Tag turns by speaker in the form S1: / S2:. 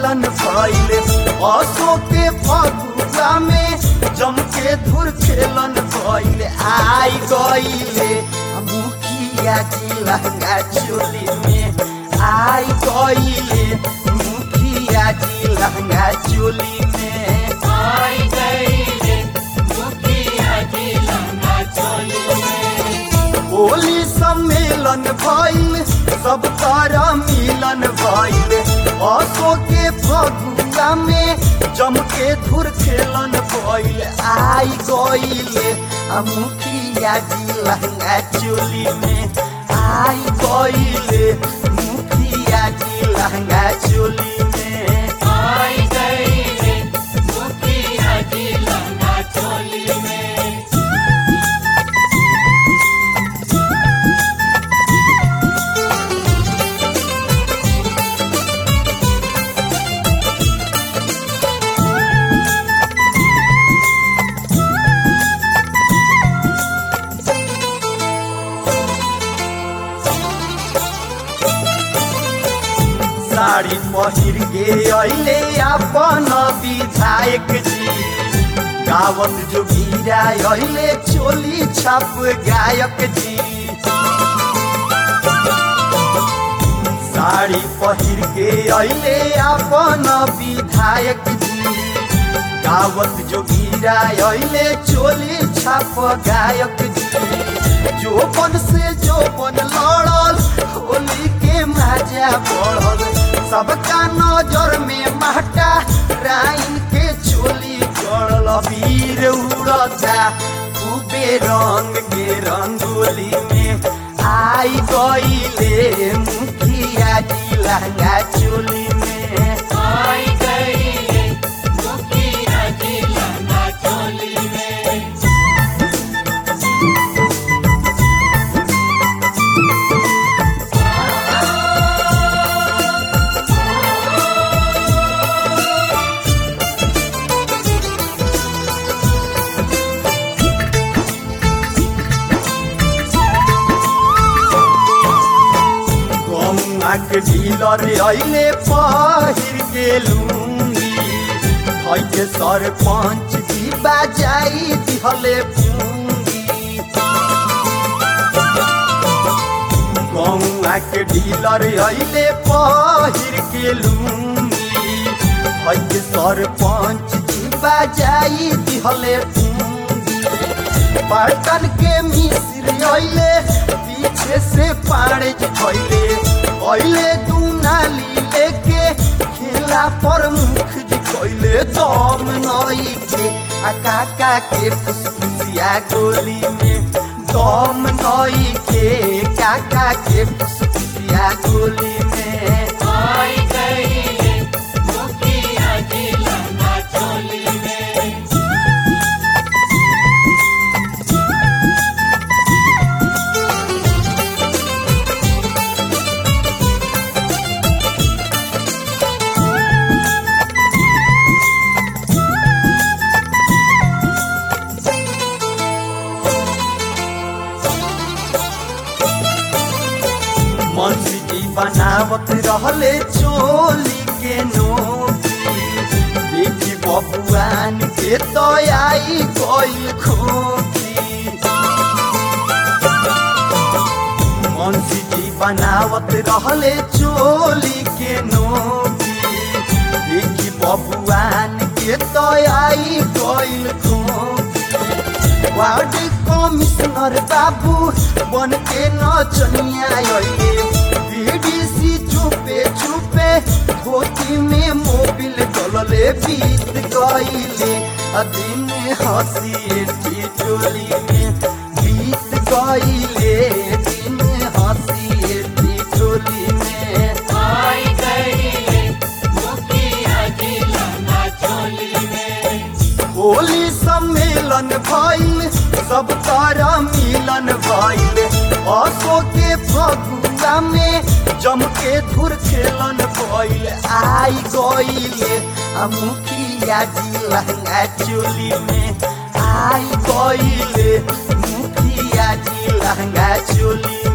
S1: सम्मेलन भइले असो के फगुआ में जम के धुर खेलन भइले आई गइले मुखिया जी लहंगा चोली में आई गइले मुखिया जी लहंगा चोली में
S2: आई गइले मुखिया जी लहंगा चोली में।
S1: होली सम्मेलन भइल सब तारा मिलन भइल असो के फगुआ में जम के धुर खेलन भइल आई गइले मुखिया जी लहंगा चोली में आई गइले मुखिया जी लहंगा चोली में
S2: आई गइले मुखिया जी लहंगा चोली में।
S1: साड़ी पहिर के अइले अपन विधायक जी गावत जो गिरा अइले चोली छाप गायक जी साड़ी पहिर के अइले अपन विधायक जी गावत जो गिरा अइले चोली छाप गायक जी जोबन से जोबन लड़ल होली के मजा बढ़ल सबका नजर में महटा राइन के चोली गड़ल वीर उड़ता खूबे रंग के रंगोली में आई गइले मुखिया जी लहंगा चोली में
S2: आई गइले मुखिया जी लहंगा चोली में।
S1: के डीलर अइले पहिर के लूंगी के सरपंच जी बाजाई दिहले पूंगी गौआ के डीलर अइले पहिर के लूंगी के सरपंच जी बाजाई दिहले पूंगी बर्तन के मिस्र अइले पीछे से पाड़े खइले अइले तू नाली लेके खेला पर मुख जी कइले दम नई के काका के फुसफुसिया गोली में दम नई के काका के फुसफुसिया गोली में
S2: आई गइले मुखिया जी लहंगा चोली में।
S1: मनसी जी बनावत रहले चोली के नोकी देखी बबुआन के तो आई कोई खोकी मनसी जी बनावत रहले चोली के नोकी देखी बबुआन के तो आई कोई खोकी वार्ड कमिश्नर बाबू बन के नचनिया अइले बीडीसी चुपे चुपे धोती में मोबिल डलले बीत गइले दिन हंसी चोली में बीत गइले दिन हंसी चोली में
S2: आई गइले मुखिया जी लहंगा चोली में।
S1: होली सम्मेलन भइल सब तारा मिलन भइल असो के फगुआ में जम के धुर खेलन भइल आई गइले मुखिया जी लहंगा चोली में आई गइले मुखिया जी लहंगा चोली